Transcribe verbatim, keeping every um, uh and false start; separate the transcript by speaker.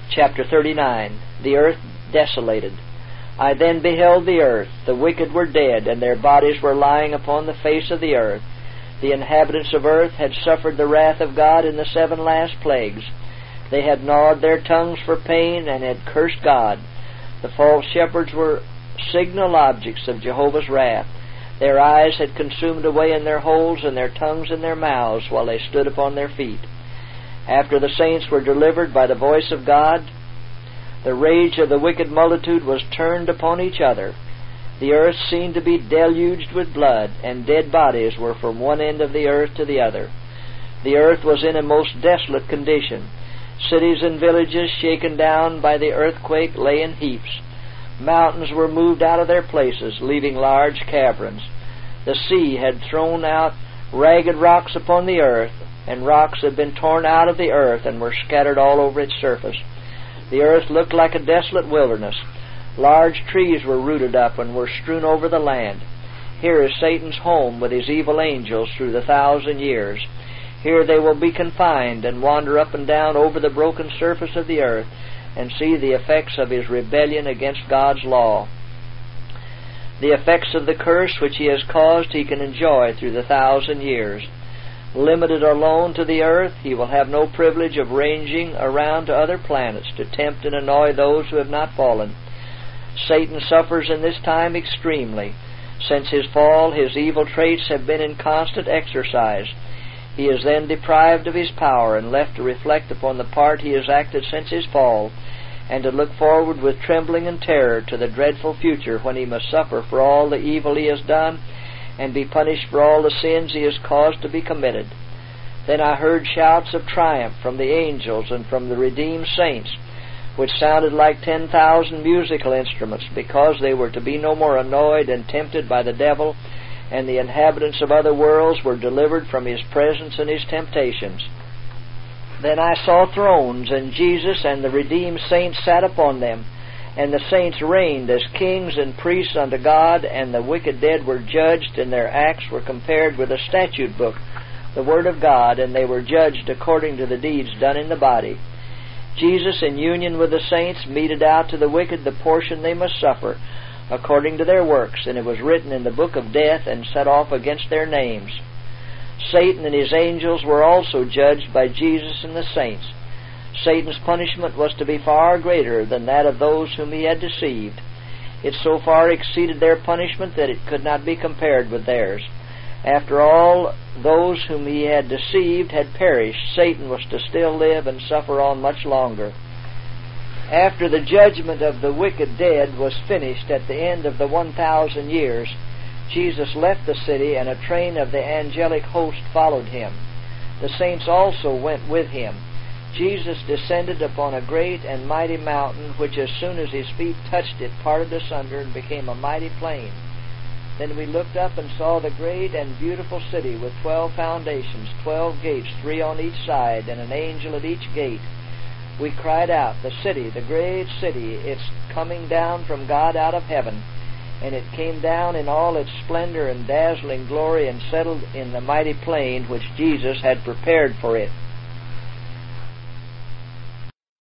Speaker 1: Chapter thirty-nine. The earth desolated. I then beheld the earth. The wicked were dead, and their bodies were lying upon the face of the earth. The inhabitants of earth had suffered the wrath of God in the seven last plagues. They had gnawed their tongues for pain, and had cursed God. The false shepherds were signal objects of Jehovah's wrath. Their eyes had consumed away in their holes, and their tongues in their mouths, while they stood upon their feet. After the saints were delivered by the voice of God, the rage of the wicked multitude was turned upon each other. The earth seemed to be deluged with blood, and dead bodies were from one end of the earth to the other. The earth was in a most desolate condition. Cities and villages, shaken down by the earthquake, lay in heaps. Mountains were moved out of their places, leaving large caverns. The sea had thrown out ragged rocks upon the earth, and rocks had been torn out of the earth and were scattered all over its surface. The earth looked like a desolate wilderness. Large trees were rooted up and were strewn over the land. Here is Satan's home with his evil angels through the thousand years. Here they will be confined and wander up and down over the broken surface of the earth and see the effects of his rebellion against God's law. The effects of the curse which he has caused he can enjoy through the thousand years. Limited alone to the earth, he will have no privilege of ranging around to other planets to tempt and annoy those who have not fallen. Satan suffers in this time extremely. Since his fall, his evil traits have been in constant exercise. He is then deprived of his power and left to reflect upon the part he has acted since his fall, and to look forward with trembling and terror to the dreadful future when he must suffer for all the evil he has done and be punished for all the sins he has caused to be committed. Then I heard shouts of triumph from the angels and from the redeemed saints, which sounded like ten thousand musical instruments, because they were to be no more annoyed and tempted by the devil, and the inhabitants of other worlds were delivered from his presence and his temptations. Then I saw thrones, and Jesus and the redeemed saints sat upon them, and the saints reigned as kings and priests unto God, and the wicked dead were judged, and their acts were compared with a statute book, the Word of God, and they were judged according to the deeds done in the body. Jesus, in union with the saints, meted out to the wicked the portion they must suffer, according to their works, and it was written in the book of death, and set off against their names. Satan and his angels were also judged by Jesus and the saints. Satan's punishment was to be far greater than that of those whom he had deceived. It so far exceeded their punishment that it could not be compared with theirs. After all those whom he had deceived had perished, Satan was to still live and suffer on much longer. After the judgment of the wicked dead was finished at the end of the one thousand years, Jesus left the city, and a train of the angelic host followed him. The saints also went with him. Jesus descended upon a great and mighty mountain, which as soon as his feet touched it parted asunder and became a mighty plain. Then we looked up and saw the great and beautiful city with twelve foundations, twelve gates, three on each side, and an angel at each gate. We cried out, "The city, the great city, it's coming down from God out of heaven." And it came down in all its splendor and dazzling glory, and settled in the mighty plain which Jesus had prepared for it.